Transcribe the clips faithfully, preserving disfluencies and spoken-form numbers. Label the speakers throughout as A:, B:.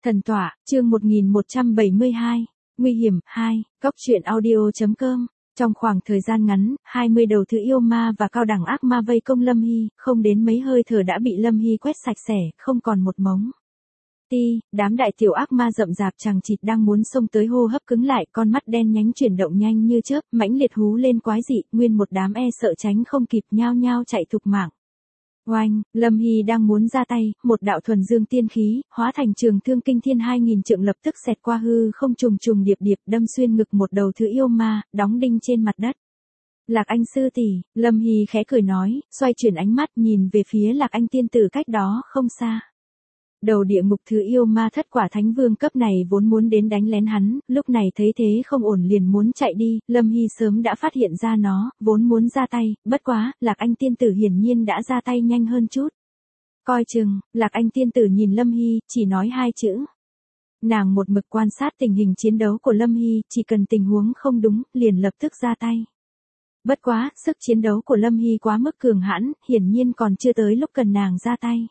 A: Thần tọa, chương một nghìn một trăm bảy mươi hai, nguy hiểm, hai, góc truyện audio.com. Trong khoảng thời gian ngắn, hai mươi đầu thứ yêu ma và cao đẳng ác ma vây công Lâm Hy, không đến mấy hơi thở đã bị Lâm Hy quét sạch sẽ, không còn một mống. Ti, đám đại tiểu ác ma rậm rạp chằng chịt đang muốn xông tới hô hấp cứng lại, con mắt đen nhánh chuyển động nhanh như chớp, mãnh liệt hú lên quái dị, nguyên một đám e sợ tránh không kịp nhao nhao chạy thục mạng. Oanh, Lâm Hy đang muốn ra tay, một đạo thuần dương tiên khí, hóa thành trường thương kinh thiên hai nghìn trượng lập tức xẹt qua hư không trùng trùng điệp điệp đâm xuyên ngực một đầu thứ yêu ma, đóng đinh trên mặt đất. Lạc Anh sư tỷ, Lâm Hy khẽ cười nói, xoay chuyển ánh mắt nhìn về phía Lạc Anh tiên tử cách đó không xa. Đầu địa ngục thứ yêu ma thất quả thánh vương cấp này vốn muốn đến đánh lén hắn, lúc này thấy thế không ổn liền muốn chạy đi, Lâm Hy sớm đã phát hiện ra nó, vốn muốn ra tay, bất quá, Lạc Anh tiên tử hiển nhiên đã ra tay nhanh hơn chút. Coi chừng, Lạc Anh tiên tử nhìn Lâm Hy, chỉ nói hai chữ. Nàng một mực quan sát tình hình chiến đấu của Lâm Hy, chỉ cần tình huống không đúng, liền lập tức ra tay. Bất quá, sức chiến đấu của Lâm Hy quá mức cường hãn, hiển nhiên còn chưa tới lúc cần nàng ra tay.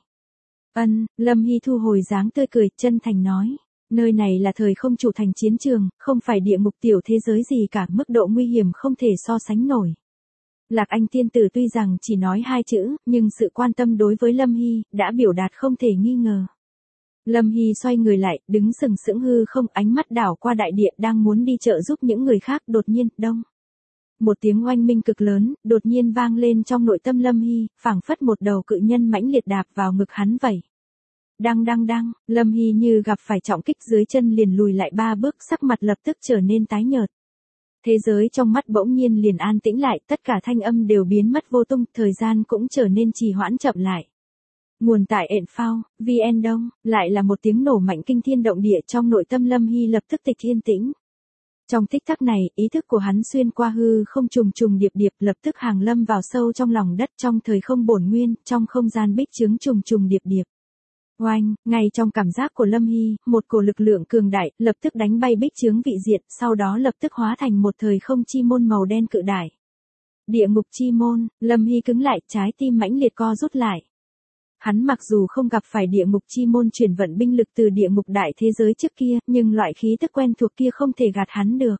A: Ân, Lâm Hy thu hồi dáng tươi cười, chân thành nói, nơi này là thời không chủ thành chiến trường, không phải địa ngục tiểu thế giới gì cả, mức độ nguy hiểm không thể so sánh nổi. Lạc Anh tiên tử tuy rằng chỉ nói hai chữ, nhưng sự quan tâm đối với Lâm Hy, đã biểu đạt không thể nghi ngờ. Lâm Hy xoay người lại, đứng sừng sững hư không, ánh mắt đảo qua đại địa đang muốn đi trợ giúp những người khác, đột nhiên, đông. Một tiếng oanh minh cực lớn, đột nhiên vang lên trong nội tâm Lâm Hy, phảng phất một đầu cự nhân mãnh liệt đạp vào ngực hắn vậy. Đăng đăng đăng, Lâm Hy như gặp phải trọng kích dưới chân liền lùi lại ba bước, sắc mặt lập tức trở nên tái nhợt. Thế giới trong mắt bỗng nhiên liền an tĩnh lại, tất cả thanh âm đều biến mất vô tung, thời gian cũng trở nên trì hoãn chậm lại. Nguồn tại ện phao, vê en Đông, lại là một tiếng nổ mạnh kinh thiên động địa, trong nội tâm Lâm Hy lập tức tịch yên tĩnh. Trong tích tắc này, ý thức của hắn xuyên qua hư không trùng trùng điệp điệp, lập tức hàng lâm vào sâu trong lòng đất, trong thời không bổn nguyên, trong không gian bích chướng trùng trùng điệp điệp. Oanh, ngay trong cảm giác của Lâm Hy, một cổ lực lượng cường đại, lập tức đánh bay bích chướng vị diện, sau đó lập tức hóa thành một thời không chi môn màu đen cự đại. Địa ngục chi môn, Lâm Hy cứng lại, trái tim mãnh liệt co rút lại. Hắn mặc dù không gặp phải địa ngục chi môn chuyển vận binh lực từ địa ngục đại thế giới trước kia, nhưng loại khí tức quen thuộc kia không thể gạt hắn được.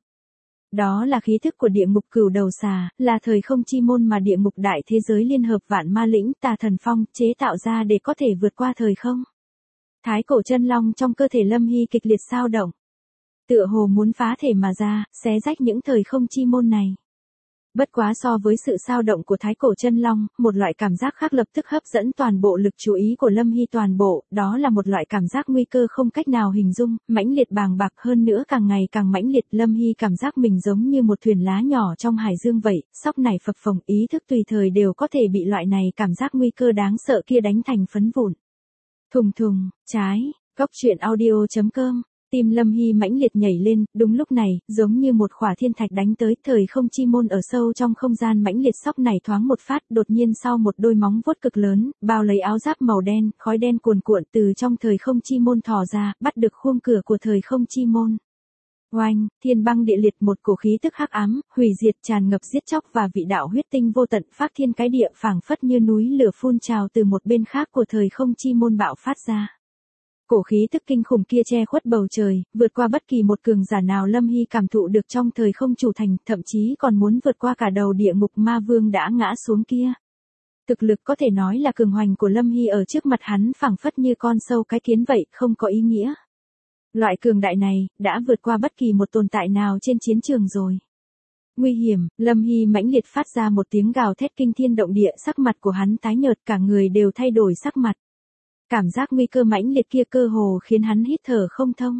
A: Đó là khí thức của địa ngục cửu đầu xà, là thời không chi môn mà địa ngục đại thế giới liên hợp vạn ma lĩnh tà thần phong chế tạo ra để có thể vượt qua thời không. Thái cổ chân long trong cơ thể Lâm Hy kịch liệt xao động. Tựa hồ muốn phá thể mà ra, xé rách những thời không chi môn này. Bất quá so với sự xao động của thái cổ chân long, một loại cảm giác khác lập tức hấp dẫn toàn bộ lực chú ý của Lâm Hy toàn bộ, đó là một loại cảm giác nguy cơ không cách nào hình dung, mãnh liệt bàng bạc hơn nữa càng ngày càng mãnh liệt. Lâm Hy cảm giác mình giống như một thuyền lá nhỏ trong hải dương vậy, sóc nảy phập phồng, ý thức tùy thời đều có thể bị loại này cảm giác nguy cơ đáng sợ kia đánh thành phấn vụn. Thùng thùng, trái, góc truyện audio.com. Tim Lâm Hy mãnh liệt nhảy lên, đúng lúc này, giống như một khỏa thiên thạch đánh tới, thời không chi môn ở sâu trong không gian mãnh liệt sóc này thoáng một phát, đột nhiên sau một đôi móng vuốt cực lớn, bao lấy áo giáp màu đen, khói đen cuồn cuộn từ trong thời không chi môn thò ra, bắt được khuôn cửa của thời không chi môn. Oanh, thiên băng địa liệt, một cổ khí tức hắc ám, hủy diệt tràn ngập giết chóc và vị đạo huyết tinh vô tận, phác thiên cái địa, phảng phất như núi lửa phun trào từ một bên khác của thời không chi môn bạo phát ra. Cổ khí tức kinh khủng kia che khuất bầu trời, vượt qua bất kỳ một cường giả nào Lâm Hy cảm thụ được trong thời không chủ thành, thậm chí còn muốn vượt qua cả đầu địa ngục ma vương đã ngã xuống kia. Thực lực có thể nói là cường hoành của Lâm Hy ở trước mặt hắn phảng phất như con sâu cái kiến vậy, không có ý nghĩa. Loại cường đại này, đã vượt qua bất kỳ một tồn tại nào trên chiến trường rồi. Nguy hiểm, Lâm Hy mãnh liệt phát ra một tiếng gào thét kinh thiên động địa, sắc mặt của hắn tái nhợt, cả người đều thay đổi sắc mặt. Cảm giác nguy cơ mãnh liệt kia cơ hồ khiến hắn hít thở không thông.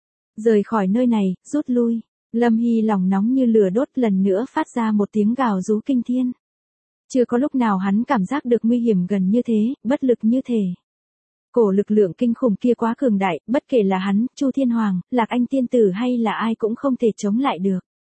A: Rời khỏi nơi này, rút lui. Lâm Hy lòng nóng như lửa đốt, lần nữa phát ra một tiếng gào rú kinh thiên. Chưa có lúc nào hắn cảm giác được nguy hiểm gần như thế, bất lực như thể. Cổ lực lượng kinh khủng kia quá cường đại, bất kể là hắn, Chu Thiên Hoàng, Lạc Anh tiên tử hay là ai cũng không thể chống lại được.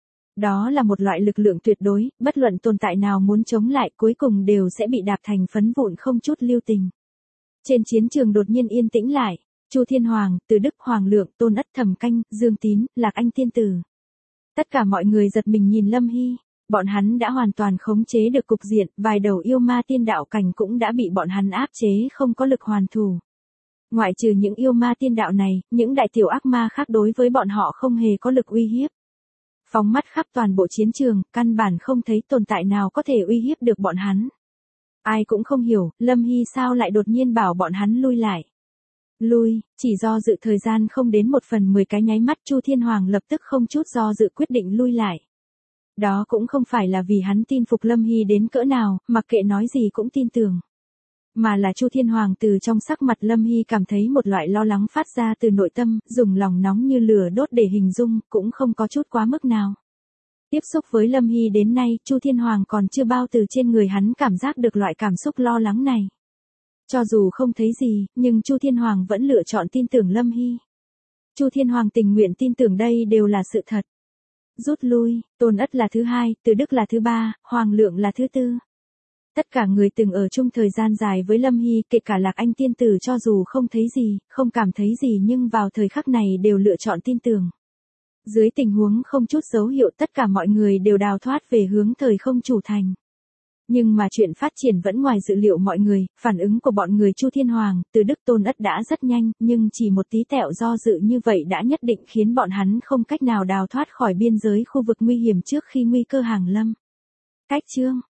A: Đó là một loại lực lượng tuyệt đối, bất luận tồn tại nào muốn chống lại cuối cùng đều sẽ bị đạp thành phấn vụn không chút lưu tình. Trên chiến trường đột nhiên yên tĩnh lại, Chu Thiên Hoàng, Từ Đức Hoàng Lượng, Tôn Ất Thẩm Canh, Dương Tín, Lạc Anh tiên tử. Tất cả mọi người giật mình nhìn Lâm Hy, bọn hắn đã hoàn toàn khống chế được cục diện, vài đầu yêu ma tiên đạo cảnh cũng đã bị bọn hắn áp chế không có lực hoàn thủ. Ngoại trừ những yêu ma tiên đạo này, những đại tiểu ác ma khác đối với bọn họ không hề có lực uy hiếp. Phóng mắt khắp toàn bộ chiến trường, căn bản không thấy tồn tại nào có thể uy hiếp được bọn hắn. Ai cũng không hiểu, Lâm Hy sao lại đột nhiên bảo bọn hắn lui lại. Lui, chỉ do dự thời gian không đến một phần mười cái nháy mắt Chu Thiên Hoàng lập tức không chút do dự quyết định lui lại. Đó cũng không phải là vì hắn tin phục Lâm Hy đến cỡ nào, mặc kệ nói gì cũng tin tưởng. Mà là Chu Thiên Hoàng từ trong sắc mặt Lâm Hy cảm thấy một loại lo lắng phát ra từ nội tâm, dùng lòng nóng như lửa đốt để hình dung, cũng không có chút quá mức nào. Tiếp xúc với Lâm Hy đến nay, Chu Thiên Hoàng còn chưa bao từ trên người hắn cảm giác được loại cảm xúc lo lắng này. Cho dù không thấy gì, nhưng Chu Thiên Hoàng vẫn lựa chọn tin tưởng Lâm Hy. Chu Thiên Hoàng tình nguyện tin tưởng đây đều là sự thật. Rút lui, Tôn Ất là thứ hai, Từ Đức là thứ ba, Hoàng Lượng là thứ tư. Tất cả người từng ở chung thời gian dài với Lâm Hy, kể cả Lạc Anh tiên tử cho dù không thấy gì, không cảm thấy gì nhưng vào thời khắc này đều lựa chọn tin tưởng. Dưới tình huống không chút dấu hiệu tất cả mọi người đều đào thoát về hướng thời không chủ thành. Nhưng mà chuyện phát triển vẫn ngoài dự liệu mọi người, phản ứng của bọn người Chu Thiên Hoàng, Từ Đức Tôn Ất đã rất nhanh, nhưng chỉ một tí tẹo do dự như vậy đã nhất định khiến bọn hắn không cách nào đào thoát khỏi biên giới khu vực nguy hiểm trước khi nguy cơ hàng lâm. Cách chương